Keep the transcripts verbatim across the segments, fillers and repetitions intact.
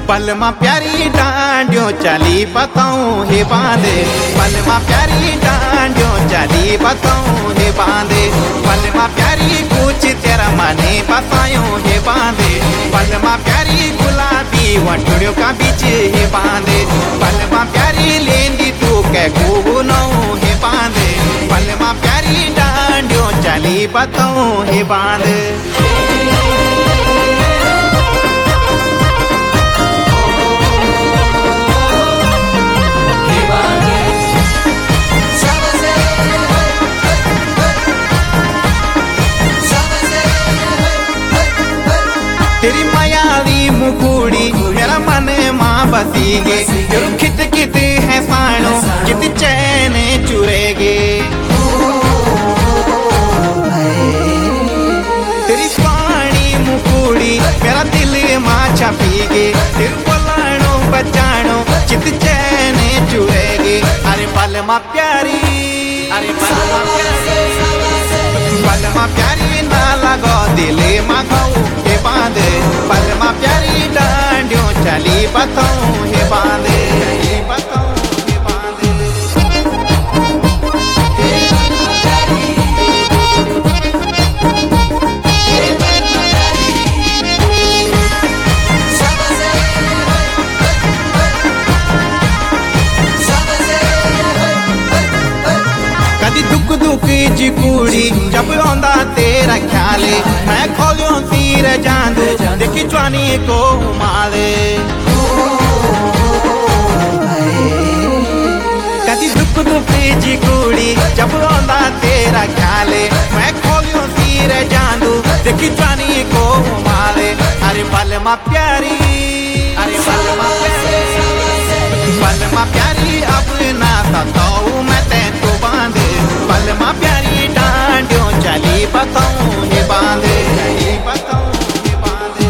पलमा प्यारी डांडियों चली बताऊं हे बांधे, पलमा प्यारी डांडियों चली बताऊं हे बांधे, पलमा प्यारी कुछ तेरा मने बताऊं हे बांधे, पलमा प्यारी गुलाबी वटड़ियों का बीच हे बांधे, पलमा प्यारी लेंदी तू के गुनऊ हे बांधे, पलमा प्यारी डांडियों चली बताऊं हे बांधे। तेरी मायावी मुकुड़ी मेरा मन माँ बसीगे, तेरू खित खित है साणो कित चैन चुरेगे, तेरी स्वाणी मुकुड़ी मेरा दिल माँ छपीगे, तेरू बोलाणो बचाणो चित चैन चुरेगे। अरे पलमा प्यारी, अरे पलमा प्यारी, पलमा प्यारी ना लगो दिले माँ खाऊं हे बांधे, पलमा प्यारी डांडियों चली बताऊं हे बांधे, चली बताऊं हे बांधे। कदी दुख दुख जी कुड़ी जब आंदा तेरा ख्याले, मैं खोलियों तीर जांदू देखी जवानी को माले, कदी दुख दुख जी कुड़ी जब आंदा तेरा ख्याले, मैं खोलियों तीर जांदू देखी जवानी को माले। अरे पलमा प्यारी, अरे पलमा प्यारी, पलमा प्यारी अब ना सताऊं मैं तैनू बांधे, पलमा प्यारी डांडियों चली बताऊं हे बांधे, चली बताऊं हे बांधे।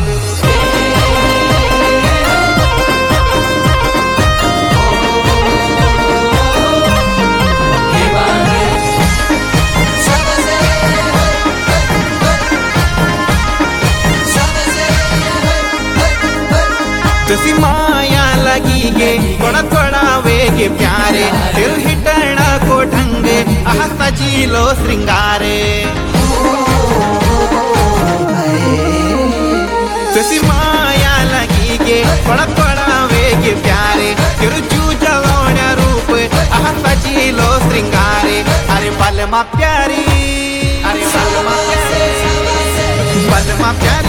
तुसी माया लगी गे थोड़ा थोड़ा वेगे प्यारे, फिर हिटना को ढंगे आह सजीलो श्रृंगारे, तुसी माया लगी गे थोड़ा थोड़ा वेगे प्यारे, फिर जूझलोण्या रूप आह सजीलो श्रृंगारे। अरे पलमा प्यारी, अरे पलमा प्यारी, पलमा प्यारी